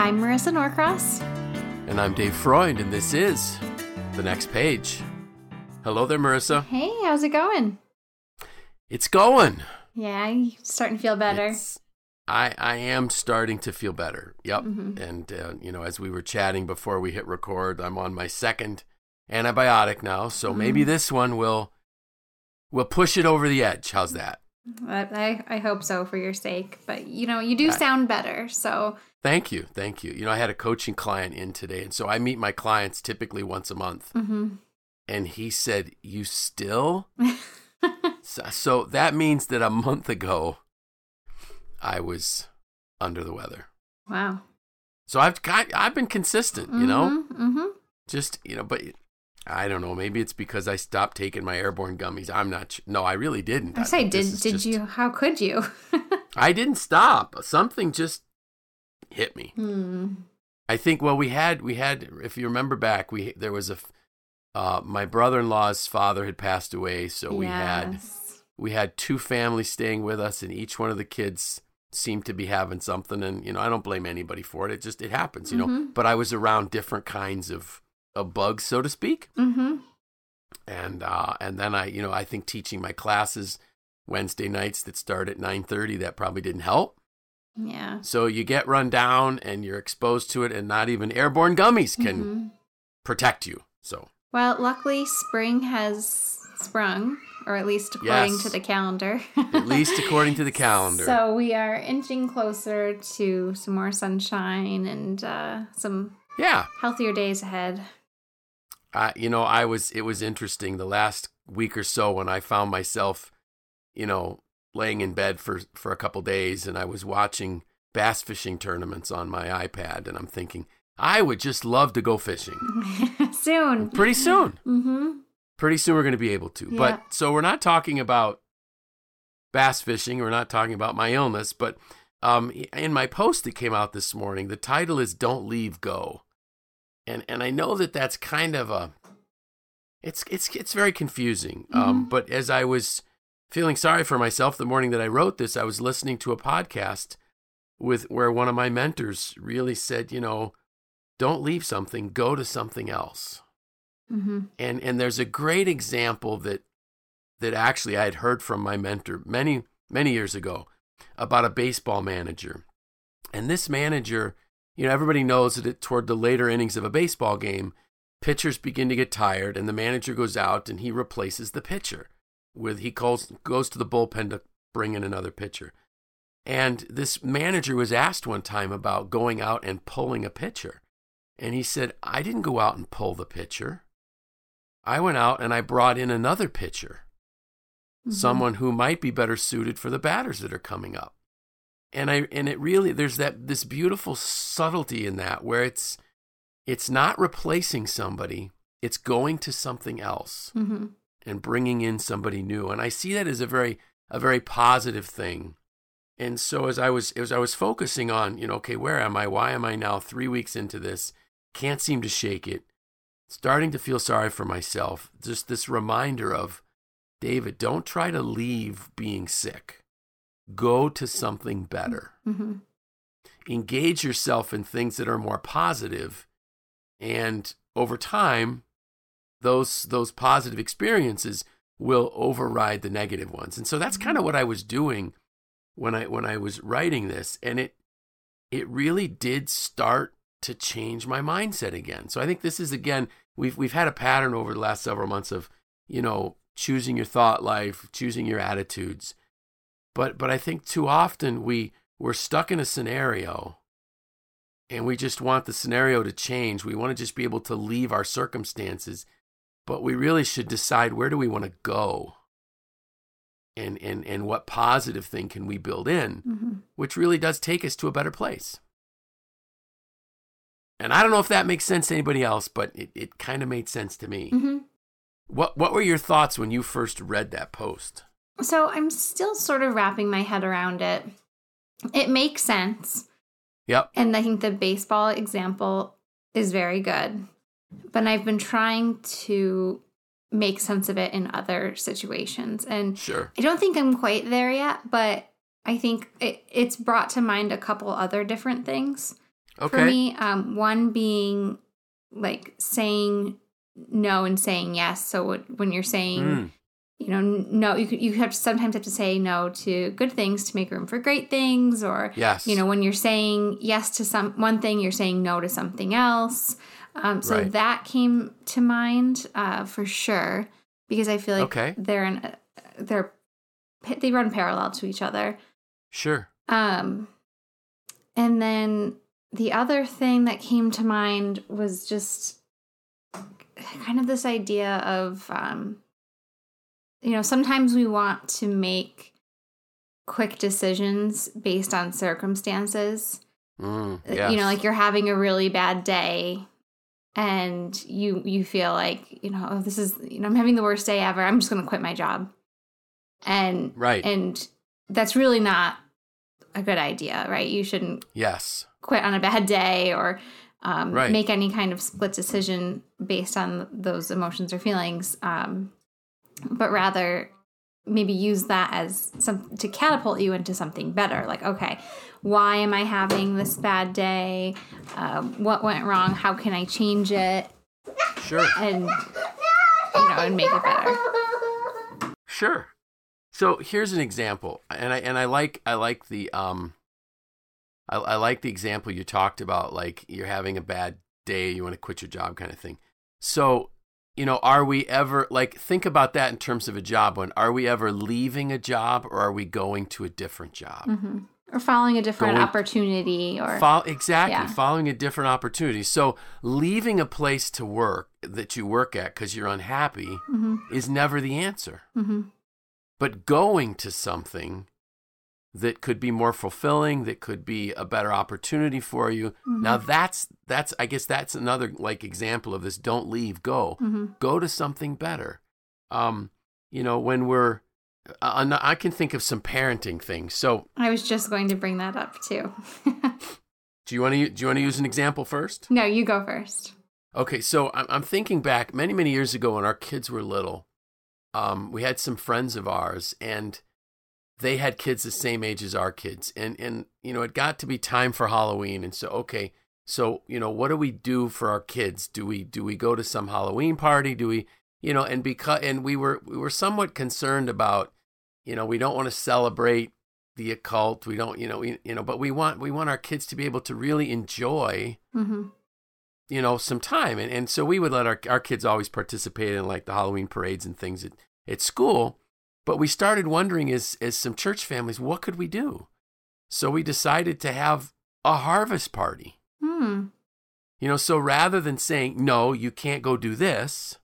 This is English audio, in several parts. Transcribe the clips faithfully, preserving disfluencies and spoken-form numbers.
I'm Marissa Norcross. And I'm Dave Freund, and this is The Next Page. Hello there, Marissa. Hey, how's it going? It's going. Yeah, you starting to feel better? It's, I, I am starting to feel better. Yep. Mm-hmm. And, uh, you know, as we were chatting before we hit record, I'm on my second antibiotic now, so mm-hmm. maybe this one will will push it over the edge. How's that? I, I hope so for your sake. But, you know, you do I, sound better, so... Thank you. Thank you. You know, I had a coaching client in today, and so I meet my clients typically once a month. Mm-hmm. And he said, you still? so, so that means that a month ago, I was under the weather. Wow. So I've got, I've been consistent, you mm-hmm, know? Mm-hmm. Just, you know, but I don't know. Maybe it's because I stopped taking my airborne gummies. I'm not sure. No, I really didn't. I say, I, did did just, you? How could you? I didn't stop. Something just hit me. Hmm. I think, well, we had, we had, if you remember back, we there was a, uh, my brother-in-law's father had passed away, so we yes. had, we had two families staying with us, and each one of the kids seemed to be having something, and, you know, I don't blame anybody for it. It just, it happens, you mm-hmm. know, but I was around different kinds of, of bugs, so to speak. Mm-hmm. And, uh, and then I, you know, I think teaching my classes Wednesday nights that start at nine thirty, that probably didn't help. Yeah. So you get run down and you're exposed to it, and not even airborne gummies can mm-hmm. protect you. So, well, luckily spring has sprung, or at least according yes. to the calendar. At least according to the calendar. So we are inching closer to some more sunshine and uh, some yeah healthier days ahead. Uh, you know, I was. It was interesting the last week or so when I found myself, you know, laying in bed for, for a couple days, and I was watching bass fishing tournaments on my iPad, and I'm thinking, I would just love to go fishing. Soon. Pretty soon. Mm-hmm. Pretty soon we're going to be able to. Yeah. But so we're not talking about bass fishing. We're not talking about my illness. But um, in my post that came out this morning, the title is Don't Leave, Go. And and I know that that's kind of a, it's, it's, it's very confusing. Mm-hmm. Um, but as I was feeling sorry for myself the morning that I wrote this, I was listening to a podcast with where one of my mentors really said, you know, don't leave something, go to something else. Mm-hmm. And and there's a great example that that actually I had heard from my mentor many, many years ago about a baseball manager. And this manager, you know, everybody knows that it, toward the later innings of a baseball game, pitchers begin to get tired, and the manager goes out and he replaces the pitcher. With he calls goes to the bullpen to bring in another pitcher. And this manager was asked one time about going out and pulling a pitcher. And he said, I didn't go out and pull the pitcher. I went out and I brought in another pitcher. Mm-hmm. Someone who might be better suited for the batters that are coming up. And I and it really there's that this beautiful subtlety in that where it's it's not replacing somebody, it's going to something else. Mm-hmm. And bringing in somebody new. And I see that as a very a very positive thing. And so as I was as I was focusing on, you know, okay, where am I? Why am I now three weeks into this? Can't seem to shake it. Starting to feel sorry for myself. Just this reminder of, David, don't try to leave being sick. Go to something better. Mm-hmm. Engage yourself in things that are more positive. And over time, those those positive experiences will override the negative ones. And so that's kind of what I was doing when I when I was writing this, and it it really did start to change my mindset again. So I think this is, again, we've we've had a pattern over the last several months of, you know, choosing your thought life, choosing your attitudes. But but I think too often we we're stuck in a scenario and we just want the scenario to change. We want to just be able to leave our circumstances. But we really should decide, where do we want to go? And, and, and what positive thing can we build in, mm-hmm. which really does take us to a better place. And I don't know if that makes sense to anybody else, but it, it kind of made sense to me. Mm-hmm. What what were your thoughts when you first read that post? So I'm still sort of wrapping my head around it. It makes sense. Yep. And I think the baseball example is very good. But I've been trying to make sense of it in other situations. And sure. I don't think I'm quite there yet, but I think it, it's brought to mind a couple other different things. Okay. for me. Um, one being like saying no and saying yes. So when you're saying, Mm. you know, no, you could, you have to sometimes have to say no to good things to make room for great things. Or, Yes. you know, when you're saying yes to some one thing, you're saying no to something else. Um, so Right. that came to mind uh, for sure, because I feel like Okay. they're in, they're they run parallel to each other. Sure. Um, and then the other thing that came to mind was just kind of this idea of, um, you know, sometimes we want to make quick decisions based on circumstances. Mm, You yes. know, like you're having a really bad day and you you feel like, you know, oh, this is, you know, I'm having the worst day ever. I'm just going to quit my job. And Right. and that's really not a good idea, right? You shouldn't Yes. quit on a bad day or um, Right. make any kind of split decision based on those emotions or feelings, um, but rather maybe use that as some to catapult you into something better. Like, okay, why am I having this bad day? Um, what went wrong? How can I change it? Sure. And you know, and make it better. Sure. So here's an example, and I and I like I like the um, I, I like the example you talked about, like you're having a bad day, you want to quit your job, kind of thing. So, you know, are we ever like think about that in terms of a job one? Are we ever leaving a job, or are we going to a different job? Mm-hmm. Or following a different Going- opportunity, or Fo- exactly, Yeah. following a different opportunity. So leaving a place to work that you work at because you're unhappy mm-hmm. is never the answer. Mm-hmm. But going to something that could be more fulfilling, that could be a better opportunity for you. Mm-hmm. Now that's that's I guess that's another like example of this. Don't leave, go. Mm-hmm. Go to something better. Um, you know, when we're uh, I can think of some parenting things. So I was just going to bring that up too. do you want to do you want to use an example first? No, you go first. Okay, so I'm I'm thinking back many many years ago when our kids were little. Um, we had some friends of ours, and they had kids the same age as our kids. And, and, you know, it got to be time for Halloween. And so, okay, so, you know, what do we do for our kids? Do we, do we go to some Halloween party? Do we, you know, and because, and we were, we were somewhat concerned about, you know, we don't want to celebrate the occult. We don't, you know, we, you know, but we want, we want our kids to be able to really enjoy, Mm-hmm. you know, some time. And, and so we would let our, our kids always participate in like the Halloween parades and things at, at school. But we started wondering as, as some church families, what could we do? So we decided to have a harvest party. Hmm. You know, so rather than saying, no, you can't go do this,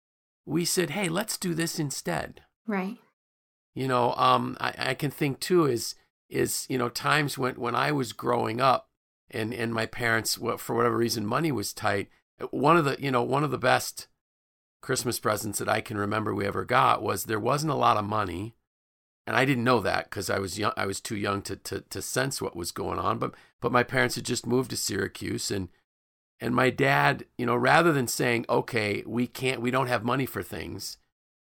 we said, hey, let's do this instead. Right. You know, um, I, I can think too is, is, you know, times when, when I was growing up and, and my parents, well, for whatever reason, money was tight. One of the, you know, one of the best Christmas presents that I can remember we ever got was there wasn't a lot of money. And I didn't know that because I was young, I was too young to, to, to sense what was going on. But, but my parents had just moved to Syracuse, and, and my dad, you know, rather than saying, okay, we can't, we don't have money for things,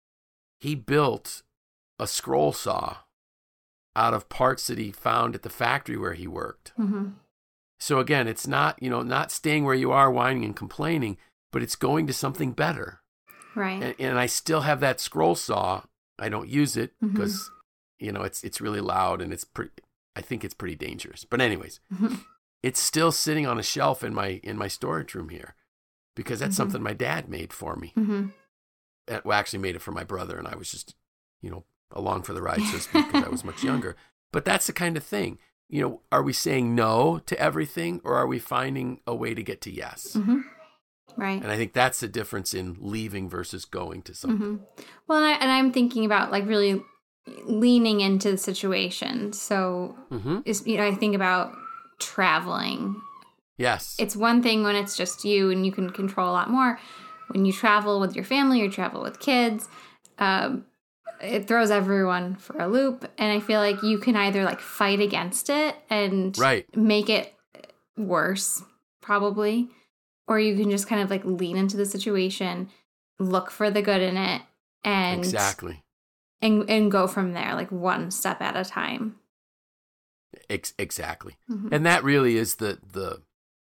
he built a scroll saw out of parts that he found at the factory where he worked. Mm-hmm. So again, it's not, you know, not staying where you are, whining and complaining, but it's going to something better. Right. And, and I still have that scroll saw. I don't use it Mhm. because, you know, it's it's really loud and it's pretty, I think it's pretty dangerous. But anyways, Mhm. it's still sitting on a shelf in my in my storage room here because that's Mhm. something my dad made for me. Mm-hmm. Uh, Well, actually made it for my brother, and I was just, you know, along for the ride, so to speak, because I was much younger. But that's the kind of thing. You know, are we saying no to everything, or are we finding a way to get to yes? Mm-hmm. Right. And I think that's the difference in leaving versus going to something. Mm-hmm. Well, and, I, and I'm thinking about like really leaning into the situation. So, Mm-hmm. is you know, I think about traveling. Yes. It's one thing when it's just you and you can control a lot more. When you travel with your family or travel with kids, um, it throws everyone for a loop. And I feel like you can either like fight against it and Right. make it worse, probably, or you can just kind of like lean into the situation, look for the good in it, and Exactly. and and go from there, like one step at a time. Ex- exactly. Mhm. And that really is the the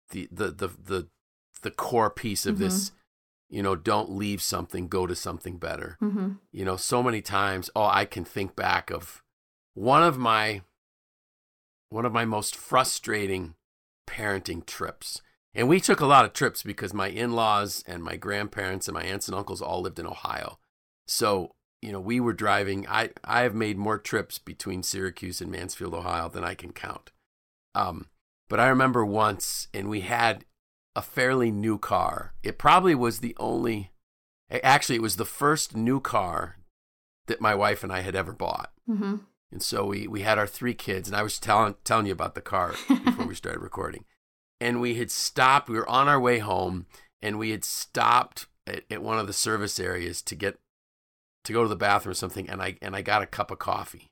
the the the the, the core piece of mm-hmm. this, you know, don't leave something, go to something better. Mm-hmm. You know, so many times, oh, I can think back of one of my one of my most frustrating parenting trips. And we took a lot of trips because my in-laws and my grandparents and my aunts and uncles all lived in Ohio. So, you know, we were driving. I, I have made more trips between Syracuse and Mansfield, Ohio than I can count. Um, but I remember once, and we had a fairly new car. It probably was the only, actually, it was the first new car that my wife and I had ever bought. Mm-hmm. And so we, we had our three kids, and I was telling telling you about the car before we started recording. And we had stopped, we were on our way home, and we had stopped at, at one of the service areas to get, to go to the bathroom or something, and I and I got a cup of coffee.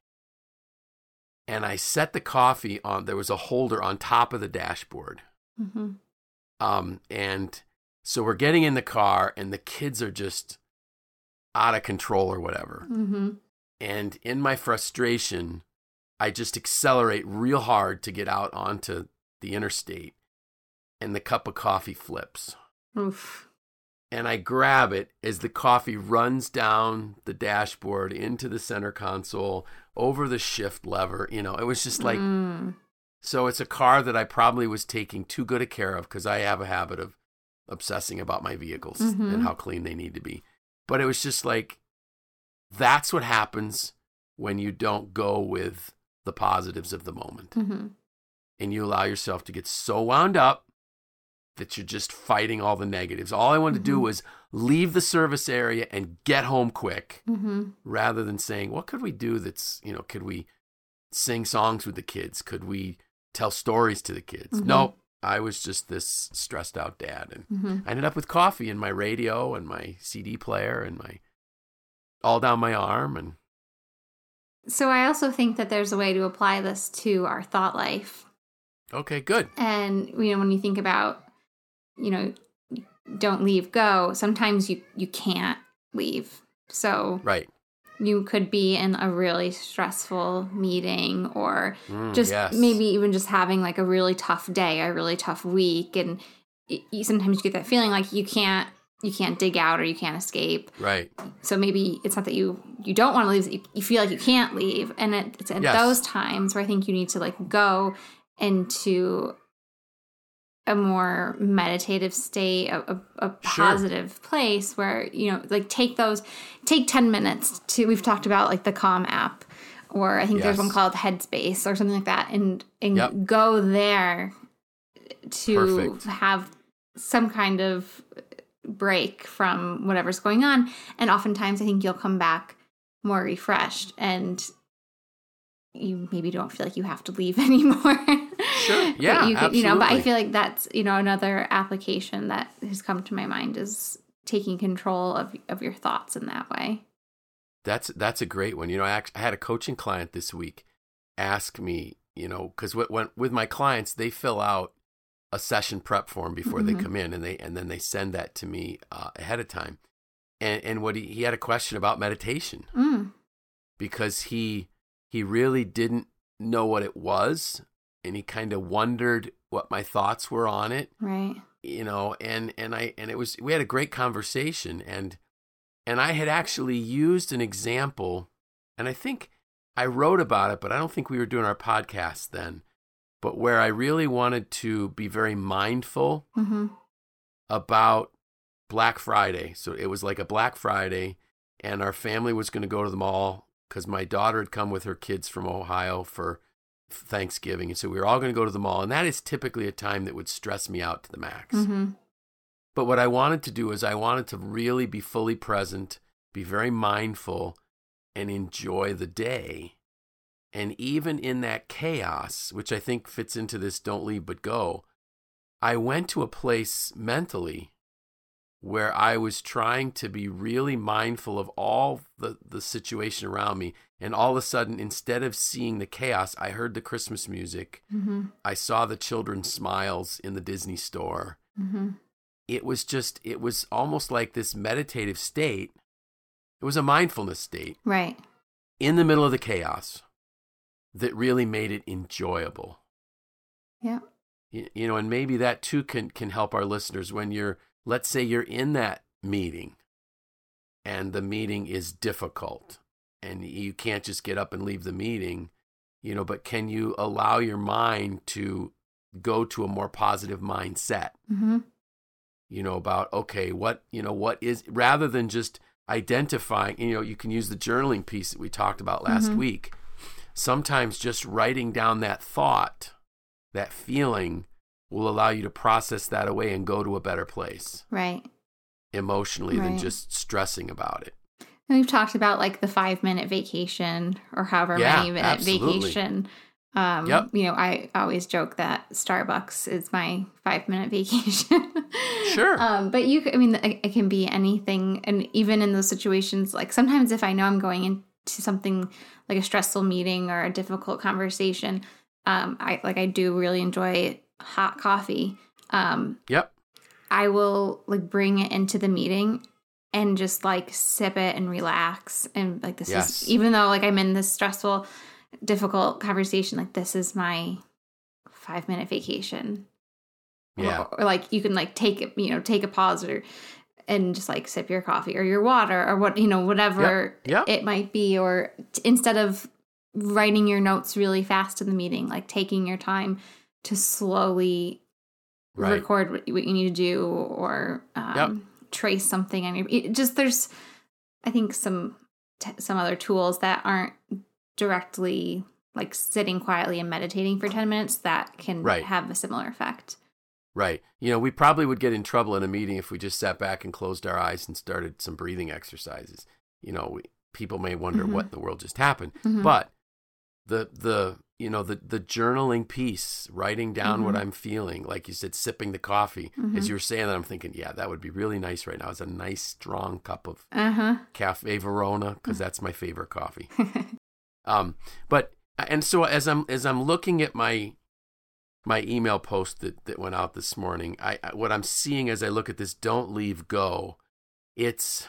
And I set the coffee on, there was a holder on top of the dashboard. Mm-hmm. Um, and so we're getting in the car, and the kids are just out of control or whatever. Mm-hmm. And in my frustration, I just accelerate real hard to get out onto the interstate. And the cup of coffee flips. Oof. And I grab it as the coffee runs down the dashboard into the center console, over the shift lever. You know, it was just like, mm. So it's a car that I probably was taking too good a care of because I have a habit of obsessing about my vehicles mm-hmm. and how clean they need to be. But it was just like, that's what happens when you don't go with the positives of the moment. Mm-hmm. And you allow yourself to get so wound up that you're just fighting all the negatives. All I wanted mm-hmm. to do was leave the service area and get home quick, mm-hmm. rather than saying, what could we do that's, you know, could we sing songs with the kids? Could we tell stories to the kids? Mm-hmm. Nope. I was just this stressed out dad. And mm-hmm. I ended up with coffee and my radio and my C D player and my, all down my arm. And so I also think that there's a way to apply this to our thought life. Okay, good. And, you know, when you think about, you know, don't leave, go, sometimes you, you can't leave. So right. you could be in a really stressful meeting or mm, just yes. maybe even just having like a really tough day, a really tough week. And it, you, sometimes you get that feeling like you can't, you can't dig out or you can't escape. Right. So maybe it's not that you, you don't want to leave, you, you feel like you can't leave. And it, it's at yes. those times where I think you need to like go into a more meditative state, a, a, a positive sure. place where, you know, like take those, take ten minutes to, we've talked about like the Calm app, or I think yes. there's one called Headspace or something like that. And, and yep. go there to Perfect. have some kind of break from whatever's going on. And oftentimes I think you'll come back more refreshed and you maybe don't feel like you have to leave anymore. Sure. Yeah, you, absolutely. You know, but I feel like that's, you know, another application that has come to my mind is taking control of of your thoughts in that way. That's that's a great one. You know, I, actually, I had a coaching client this week ask me, you know, because when with my clients, they fill out a session prep form before mm-hmm. they come in, and they and then they send that to me uh, ahead of time. And and what he, he had a question about meditation mm. because he he really didn't know what it was. And he kind of wondered what my thoughts were on it. Right. You know, and, and I, and it was, we had a great conversation, and, and I had actually used an example, and I think I wrote about it, but I don't think we were doing our podcast then, but where I really wanted to be very mindful mm-hmm. about Black Friday. So it was like a Black Friday, and our family was going to go to the mall because my daughter had come with her kids from Ohio for Thanksgiving, and so we were all going to go to the mall, and that is typically a time that would stress me out to the max. Mm-hmm. But what I wanted to do is I wanted to really be fully present, be very mindful, and enjoy the day. And even in that chaos, which I think fits into this don't leave but go, I went to a place mentally where I was trying to be really mindful of all the, the situation around me. And all of a sudden, instead of seeing the chaos, I heard the Christmas music. Mm-hmm. I saw the children's smiles in the Disney store. Mm-hmm. It was just, it was almost like this meditative state. It was a mindfulness state. Right. In the middle of the chaos that really made it enjoyable. Yeah. you, you know, and maybe that too can can help our listeners when you're, let's say you're in that meeting and the meeting is difficult and you can't just get up and leave the meeting, you know, but can you allow your mind to go to a more positive mindset, mm-hmm. you know, about, okay, what, you know, what is, rather than just identifying, you know, you can use the journaling piece that we talked about last mm-hmm. week. Sometimes just writing down that thought, that feeling will allow you to process that away and go to a better place. Right. Emotionally right. than just stressing about it. And we've talked about like the five minute vacation or however yeah, many minute absolutely. vacation. Um, yep. You know, I always joke that Starbucks is my five minute vacation. Sure. Um, but you, I mean, it, it can be anything. And even in those situations, like sometimes if I know I'm going into something like a stressful meeting or a difficult conversation, um, I like I do really enjoy hot coffee. Um, yep. I will like bring it into the meeting and just like sip it and relax. And like, this yes. is, even though like I'm in this stressful, difficult conversation, like this is my five minute vacation. Yeah. Or, or like you can like take it, you know, take a pause or, and just like sip your coffee or your water or what, you know, whatever yep. Yep. it might be. Or t- instead of writing your notes really fast in the meeting, like taking your time to slowly right. record what, what you need to do or um, yep. trace something on your, it just, there's, I think some, t- some other tools that aren't directly like sitting quietly and meditating for ten minutes that can right. have a similar effect. Right. You know, we probably would get in trouble in a meeting if we just sat back and closed our eyes and started some breathing exercises. You know, we, people may wonder mm-hmm. what in the world just happened, mm-hmm. but the, the, you know, the, the journaling piece, writing down mm-hmm. what I'm feeling, like you said, sipping the coffee, mm-hmm. as you were saying that, I'm thinking, yeah, that would be really nice right now. It's a nice, strong cup of uh-huh. Cafe Verona, because that's my favorite coffee. um, but, and so as I'm, as I'm looking at my, my email post that, that went out this morning, I, I what I'm seeing as I look at this, don't leave go, it's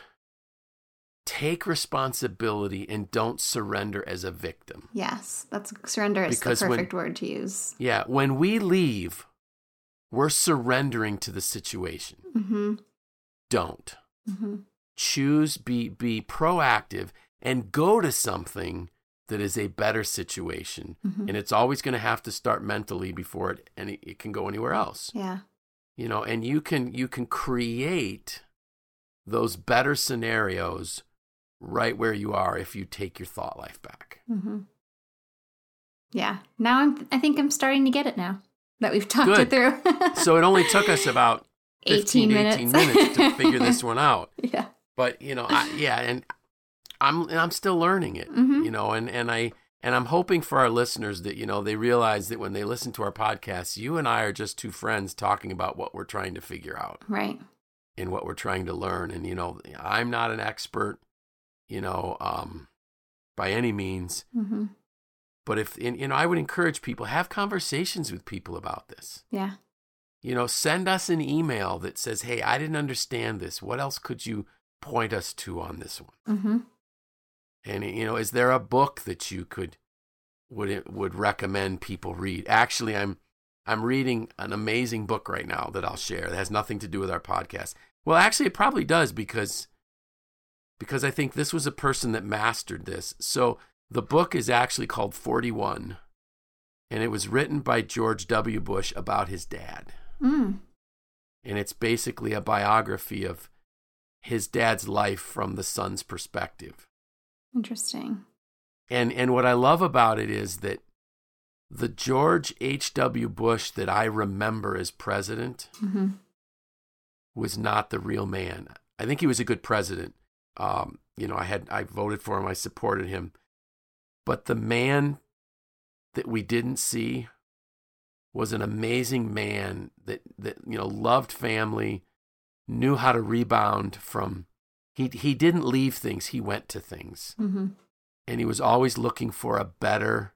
take responsibility and don't surrender as a victim. Yes, that's surrender is because the perfect when, word to use. Yeah, when we leave, we're surrendering to the situation. Mm-hmm. Don't. Mm-hmm. Choose, be be proactive, and go to something that is a better situation. Mm-hmm. And it's always going to have to start mentally before it, and it, it can go anywhere else. Yeah. You know, and you can you can create those better scenarios right where you are if you take your thought life back. Mm-hmm. Yeah. Now I'm, I think I'm starting to get it now that we've talked Good. it through. So it only took us about fifteen, eighteen minutes. eighteen minutes to figure this one out. Yeah. But, you know, I, yeah, and I'm and I'm still learning it, mm-hmm. you know, and, and I and I'm hoping for our listeners that, you know, they realize that when they listen to our podcast, you and I are just two friends talking about what we're trying to figure out. Right. And what we're trying to learn. And, you know, I'm not an expert, you know, um, by any means. Mm-hmm. But if, and, you know, I would encourage people, have conversations with people about this. Yeah. You know, send us an email that says, hey, I didn't understand this. What else could you point us to on this one? Mm-hmm. And, you know, is there a book that you could, would would recommend people read? Actually, I'm, I'm reading an amazing book right now that I'll share that has nothing to do with our podcast. Well, actually, it probably does because, because I think this was a person that mastered this. So the book is actually called forty-one, and it was written by George W. Bush about his dad. Mm. And it's basically a biography of his dad's life from the son's perspective. Interesting. And and what I love about it is that the George H W. Bush that I remember as president mm-hmm. was not the real man. I think he was a good president. Um, you know, I had I voted for him. I supported him. But the man that we didn't see was an amazing man that, that you know, loved family, knew how to rebound from, he he didn't leave things, he went to things. Mm-hmm. And he was always looking for a better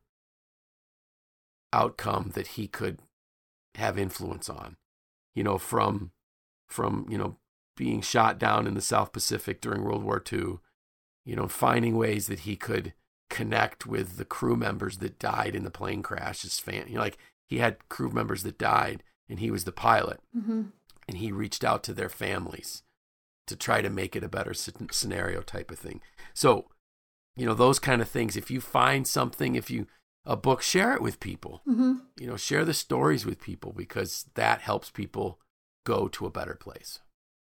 outcome that he could have influence on. You know, from, from you know, being shot down in the South Pacific during World War Two, you know, finding ways that he could connect with the crew members that died in the plane crash. His fan, you know, like he had crew members that died, and he was the pilot. Mm-hmm. And he reached out to their families to try to make it a better scenario type of thing. So, you know, those kind of things. If you find something, if you, a book, share it with people. Mm-hmm. You know, share the stories with people, because that helps people go to a better place.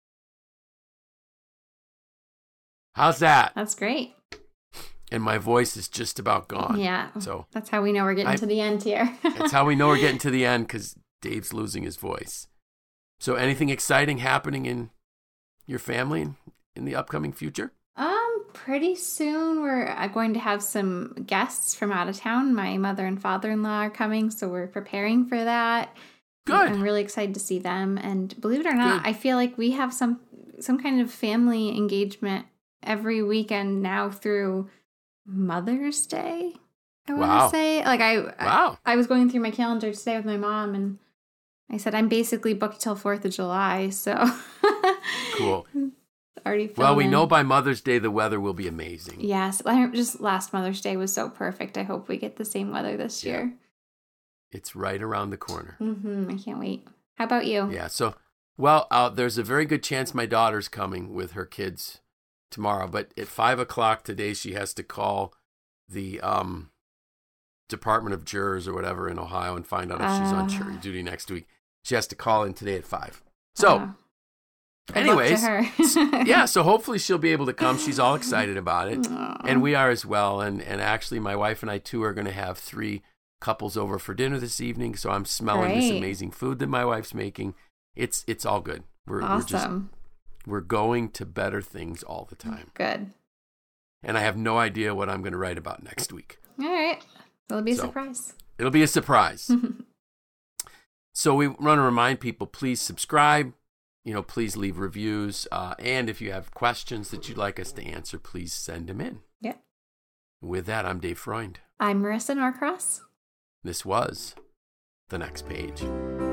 How's that? That's great. And my voice is just about gone. Yeah. So that's how we know we're getting I, to the end here. That's how we know we're getting to the end, because Dave's losing his voice. So anything exciting happening in your family in, in the upcoming future? Um, pretty soon we're going to have some guests from out of town. My mother and father-in-law are coming, so we're preparing for that. Good. I'm really excited to see them. And believe it or not, Good. I feel like we have some some kind of family engagement every weekend now through Mother's Day. I want to Wow. say, like I, Wow. I I was going through my calendar today with my mom, and I said I'm basically booked till Fourth of July. So Cool. already. Well, we in. know by Mother's Day the weather will be amazing. Yes, I- just last Mother's Day was so perfect. I hope we get the same weather this Yeah. year. It's right around the corner. Mm-hmm. I can't wait. How about you? Yeah. So, well, uh, there's a very good chance my daughter's coming with her kids tomorrow. But at five o'clock today, she has to call the um, Department of Jurors or whatever in Ohio and find out if she's on Ah. jury duty next week. She has to call in today at five. So, Uh, good luck to anyways, her. yeah. So hopefully she'll be able to come. She's all excited about it, Aw. and we are as well. And and actually, my wife and I too are going to have three couples over for dinner this evening. So I'm smelling this Great. amazing food that my wife's making. It's it's all good. We're we're just Awesome. we're going to better things all the time. Good. And I have no idea what I'm going to write about next week. All right. It'll be a So. surprise. It'll be a surprise. So we want to remind people, please subscribe. You know, please leave reviews. Uh, and if you have questions that you'd like us to answer, please send them in. Yeah. With that, I'm Dave Freund. I'm Marissa Norcross. This was The Next Page.